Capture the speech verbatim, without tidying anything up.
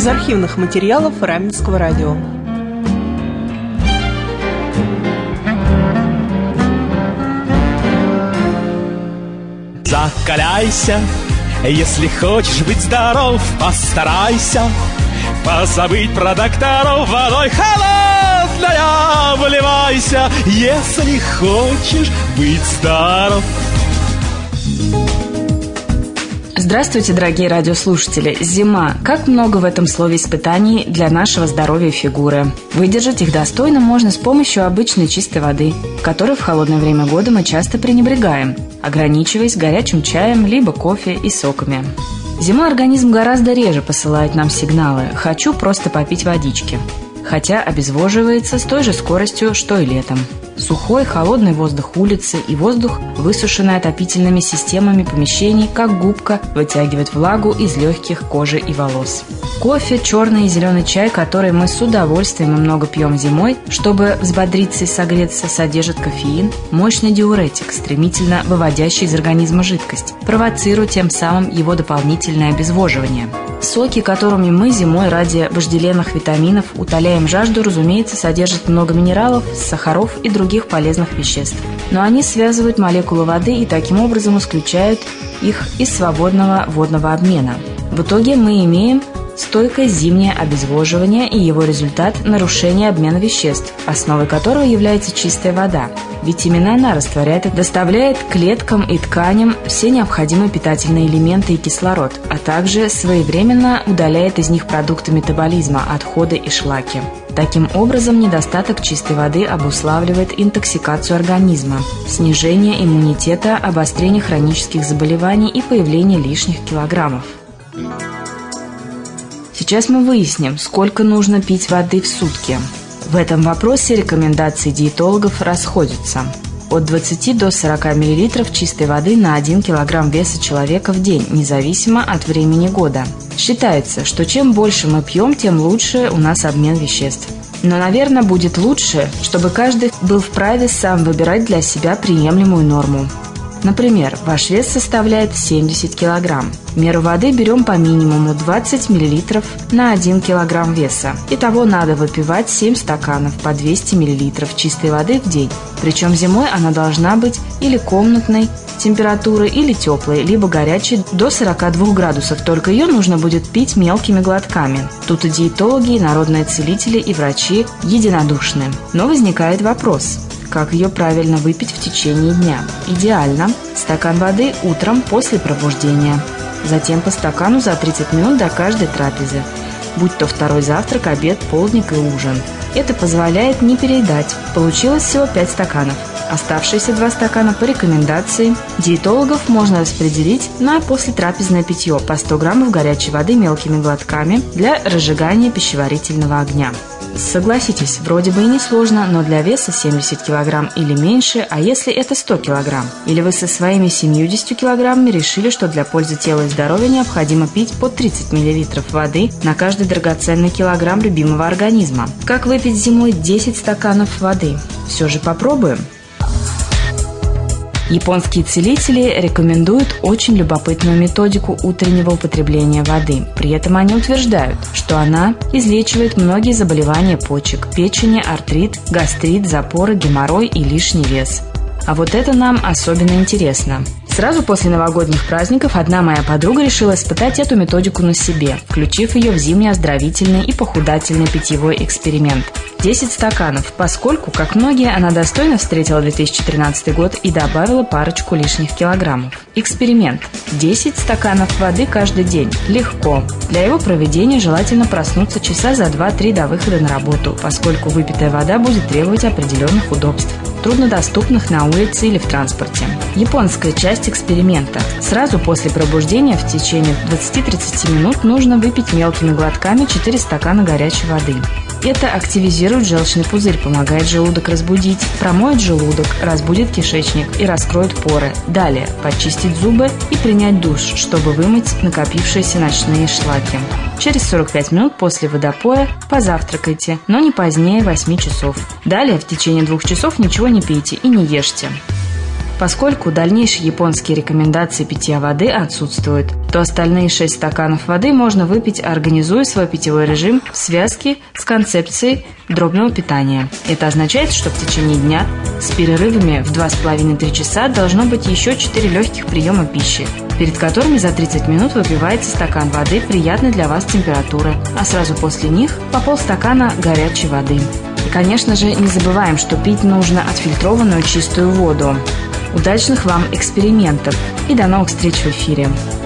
из архивных материалов Раменского радио. Закаляйся, если хочешь быть здоров, постарайся позабыть про докторов, водой холодной обливайся, если хочешь быть здоров. Здравствуйте, дорогие радиослушатели! Зима. Как много в этом слове испытаний для нашего здоровья и фигуры. Выдержать их достойно можно с помощью обычной чистой воды, которой в холодное время года мы часто пренебрегаем, ограничиваясь горячим чаем, либо кофе и соками. Зимой организм гораздо реже посылает нам сигналы «хочу просто попить водички», хотя обезвоживается с той же скоростью, что и летом. Сухой, холодный воздух улицы и воздух, высушенный отопительными системами помещений, как губка, вытягивает влагу из легких, кожи и волос. Кофе, черный и зеленый чай, который мы с удовольствием и много пьем зимой, чтобы взбодриться и согреться, содержит кофеин, мощный диуретик, стремительно выводящий из организма жидкость, провоцируя тем самым его дополнительное обезвоживание. Соки, которыми мы зимой ради вожделенных витаминов утоляем жажду, разумеется, содержат много минералов, сахаров и других полезных веществ. Но они связывают молекулы воды и таким образом исключают их из свободного водного обмена. В итоге мы имеем стойкое зимнее обезвоживание и его результат – нарушение обмена веществ, основой которого является чистая вода. Ведь именно она растворяет и доставляет клеткам и тканям все необходимые питательные элементы и кислород, а также своевременно удаляет из них продукты метаболизма, отходы и шлаки. Таким образом, недостаток чистой воды обуславливает интоксикацию организма, снижение иммунитета, обострение хронических заболеваний и появление лишних килограммов. Сейчас мы выясним, сколько нужно пить воды в сутки. В этом вопросе рекомендации диетологов расходятся. От двадцати до сорока миллилитров чистой воды на один килограмм веса человека в день, независимо от времени года. Считается, что чем больше мы пьем, тем лучше у нас обмен веществ. Но, наверное, будет лучше, чтобы каждый был вправе сам выбирать для себя приемлемую норму. Например, ваш вес составляет семьдесят килограмм. Меру воды берем по минимуму двадцать миллилитров на один килограмм веса. Итого надо выпивать семь стаканов по двести миллилитров чистой воды в день. Причем зимой она должна быть или комнатной температуры, или теплой, либо горячей до сорока двух градусов. Только ее нужно будет пить мелкими глотками. Тут и диетологи, и народные целители, и врачи единодушны. Но возникает вопрос – как ее правильно выпить в течение дня? Идеально стакан воды утром после пробуждения. Затем по стакану за тридцать минут до каждой трапезы, будь то второй завтрак, обед, полдник и ужин. Это позволяет не переедать. Получилось всего пять стаканов. Оставшиеся два стакана по рекомендации диетологов можно распределить на послетрапезное питье по сто граммов горячей воды мелкими глотками для разжигания пищеварительного огня. Согласитесь, вроде бы и не сложно, но для веса семьдесят килограмм или меньше, а если это сто килограмм? Или вы со своими семьюдесятью килограммами решили, что для пользы тела и здоровья необходимо пить по тридцать миллилитров воды на каждый драгоценный килограмм любимого организма? Как выпить зимой десять стаканов воды? Все же попробуем. Японские целители рекомендуют очень любопытную методику утреннего употребления воды. При этом они утверждают, что она излечивает многие заболевания почек, печени, артрит, гастрит, запоры, геморрой и лишний вес. А вот это нам особенно интересно. Сразу после новогодних праздников одна моя подруга решила испытать эту методику на себе, включив ее в зимний оздоровительный и похудательный питьевой эксперимент. десять стаканов, поскольку, как многие, она достойно встретила две тысячи тринадцатый год и добавила парочку лишних килограммов. Эксперимент. десять стаканов воды каждый день. Легко. Для его проведения желательно проснуться часа за два-три до выхода на работу, поскольку выпитая вода будет требовать определенных удобств, труднодоступных на улице или в транспорте. Японская часть эксперимента. Сразу после пробуждения в течение двадцати-тридцати минут нужно выпить мелкими глотками четыре стакана горячей воды. Это активизирует желчный пузырь, помогает желудок разбудить, промоет желудок, разбудит кишечник и раскроет поры. Далее почистить зубы и принять душ, чтобы вымыть накопившиеся ночные шлаки. Через сорок пять минут после водопоя позавтракайте, но не позднее восьми часов. Далее в течение двух часов ничего не пейте и не ешьте. Поскольку дальнейшие японские рекомендации питья воды отсутствуют, то остальные шесть стаканов воды можно выпить, организуя свой питьевой режим в связке с концепцией дробного питания. Это означает, что в течение дня с перерывами в два с половиной - три часа должно быть еще четыре легких приема пищи, перед которыми за тридцать минут выпивается стакан воды приятной для вас температуры, а сразу после них по полстакана горячей воды. И, конечно же, не забываем, что пить нужно отфильтрованную чистую воду. Удачных вам экспериментов и до новых встреч в эфире!